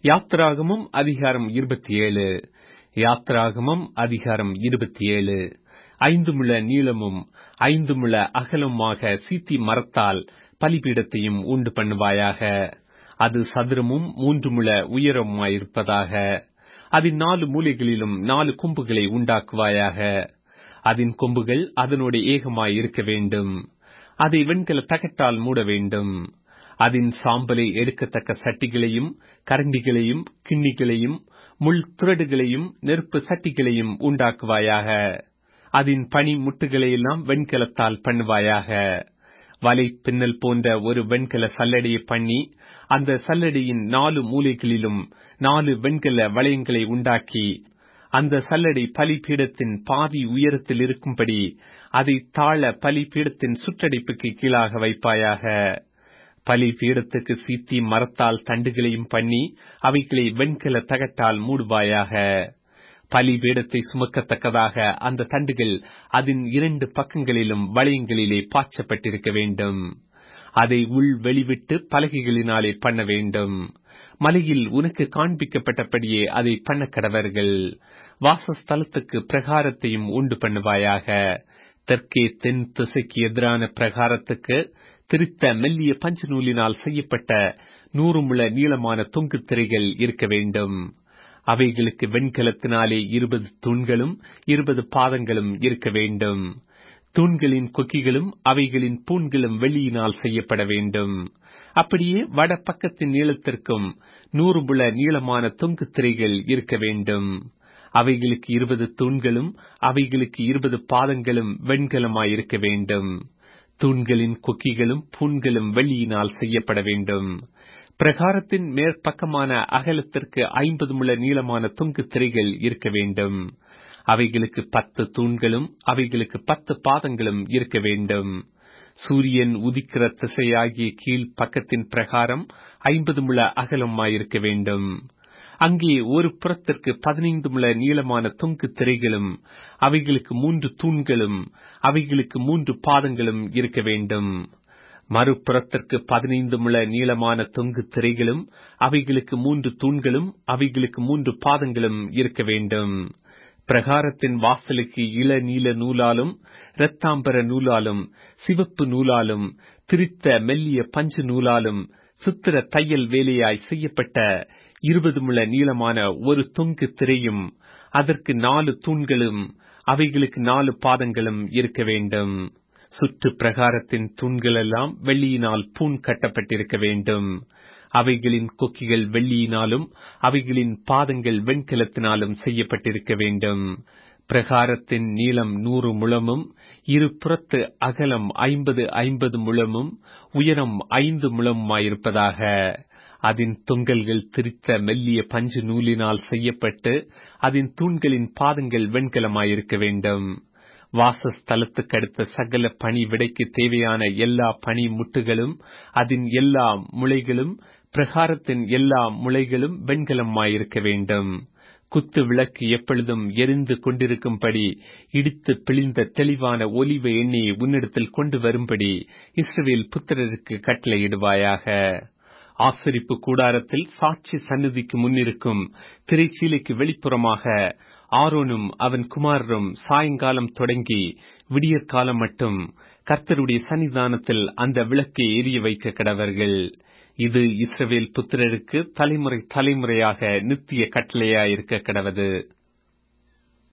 யாத்திராகமம் அதிகாரம் 27. யாத்திராகமம் அதிகாரம் 27. 5 முழ நீளமும் 5 முழ அகலமுமாக சீத்தி மரத்தால் பலிபீடத்தையும் உண்டு பண்ணுவாயாக. அது சதுரமும் 3 முழ உயரமுமாயிருப்பதாக. அதன் 4 மூலைகளிலும் 4 கொம்புகளை உண்டாக்குவாயாக. அதன் கொம்புகள் அதனோடு ஏகமாயிருக்க வேண்டும். அதை வெண்கல தகட்டால் மூட வேண்டும். அதன் சாம்பலை எடுக்கத்தக்க சட்டிகளையும் கரண்டிகளையும் கிண்ணிகளையும் முள் துறடுகளையும் நெருப்பு சட்டிகளையும் உண்டாக்குவாயாக. அதன் பனி முட்டுகளையெல்லாம் வெண்கலத்தால் பண்ணுவாயாக. வலை பின்னல் போன்ற ஒரு வெண்கல சல்லடையை பண்ணி அந்த சல்லடையின் 4 மூலைகளிலும் 4 வெண்கல வளையங்களை உண்டாக்கி அந்த சல்லடை பலிபீடத்தின் பாதி உயரத்தில் இருக்கும்படி அதை தாழ பலிபீடத்தின் சுற்றடைப்புக்கு கீழாக வைப்பாயாக. பலிபீடத்துக்கு சீத்தி மரத்தால் தண்டுகளையும் பண்ணி அவைகளை வெண்கல தகட்டால் மூடுவாயாக. பலிபீடத்தை சுமக்கத்தக்கதாக அந்த தண்டுகள் அதன் 2 பக்கங்களிலும் வளையங்களிலே பாய்ச்சப்பட்டிருக்க வேண்டும். அதை உள் வெளிவிட்டு பலகைகளினாலே பண்ண வேண்டும். மலையில் உனக்கு காண்பிக்கப்பட்டபடியே அதை பண்ண கடவர்கள். வாசஸ்தலத்துக்கு பிரகாரத்தையும் உண்டு பண்ணுவாயாக. தெற்கே தென் திசைக்கு எதிரான பிரகாரத்துக்கு திரித்த மெல்லிய பஞ்சு நூலினால் செய்யப்பட்ட 100 முழ நீளமான தொங்கு திரைகள் இருக்க வேண்டும். அவைகளுக்கு வெண்கலத்தினாலே 20 தூண்களும் 20 பாதங்களும் இருக்க வேண்டும். தூண்களின் கொக்கிகளும் அவைகளின் பூண்களும் வெள்ளியினால் செய்யப்பட வேண்டும். அப்படியே வட பக்கத்தின் நீளத்திற்கும் 100 முழ நீளமான தொங்கு திரைகள் இருக்க வேண்டும். அவைகளுக்கு 20 தூண்களும் அவைகளுக்கு 20 பாதங்களும் வெண்கலமாயிருக்க வேண்டும். தூண்களின் கொக்கிகளும் பூண்களும் வெள்ளியினால் செய்யப்பட வேண்டும். பிரகாரத்தின் மேற்பக்கமான அகலத்திற்கு 50 முழ நீளமான தொங்கு திரைகள் இருக்க வேண்டும். அவைகளுக்கு 10 தூண்களும் அவைகளுக்கு 10 பாதங்களும் இருக்க வேண்டும். சூரியன் உதிக்கிற திசையாகிய கீழ் பக்கத்தின் பிரகாரம் 50 முழ அகலமாயிருக்க வேண்டும். அங்கே ஒரு புறத்திற்கு 15 முழ நீளமான தொங்கு திரைகளும் அவைகளுக்கு 3 தூண்களும் அவைகளுக்கு 3 பாதங்களும் இருக்க வேண்டும். மறுபுறத்திற்கு 15 முழ நீளமான தொங்கு திரைகளும் அவைகளுக்கு 3 தூண்களும் அவைகளுக்கு 3 பாதங்களும் இருக்க வேண்டும். பிரகாரத்தின் வாசலுக்கு இளநீல நூலாலும் இரத்தாம்பர நூலாலும் சிவப்பு நூலாலும் திரித்த மெல்லிய பஞ்சு நூலாலும் சித்திர தையல் வேலையாய் செய்யப்பட்ட 20 முழ நீளமான ஒரு தொங்கு திரையும் அதற்கு 4 தூண்களும் அவைகளுக்கு 4 பாதங்களும் இருக்க வேண்டும். சுற்று பிரகாரத்தின் தூண்களெல்லாம் வெள்ளியினால் பூண் கட்டப்பட்டிருக்க வேண்டும். அவைகளின் கொக்கிகள் வெள்ளியினாலும் அவைகளின் பாதங்கள் வெண்கலத்தினாலும் செய்யப்பட்டிருக்க வேண்டும். பிரகாரத்தின் நீளம் 100 முழமும் இரு புறத்து அகலம் 50 முழமும் உயரம் 5 முழமுமாயிருப்பதாக. அதன் தொங்கல்கள் திரித்த மெல்லிய பஞ்சு நூலினால் செய்யப்பட்டு அதன் தூண்களின் பாதங்கள் வெண்கலமாயிருக்க வேண்டும். வாசஸ்தலத்துக்கு அடுத்த சகல பனி விடைக்கு தேவையான எல்லா பனி முட்டுகளும் அதன் எல்லா முளைகளும் பிரகாரத்தின் எல்லா முளைகளும் வெண்கலமாயிருக்க வேண்டும். குத்து விளக்கு எப்பொழுதும் எரிந்து கொண்டிருக்கும்படி இடித்து பிழிந்த தெளிவான ஒலிவ எண்ணெயை உன்னிடத்தில் கொண்டு வரும்படி இஸ்ரவேல் புத்திரருக்கு கட்டளையிடுவாயாக. ஆசரிப்பு கூடாரத்தில் சாட்சி சந்நிதிக்கு முன்னிருக்கும் திரைச்சீலைக்கு வெளிப்புறமாக ஆரோனும் அவன் குமாரரும் சாயங்காலம் தொடங்கி விடியற்காலம் மட்டும் கர்த்தருடைய சன்னிதானத்தில் அந்த விளக்கை எரிய வைக்க கடவர்கள். இது இஸ்ரவேல் புத்திரருக்கு தலைமுறை தலைமுறையாக நித்திய கட்டளையாயிருக்க கடவது.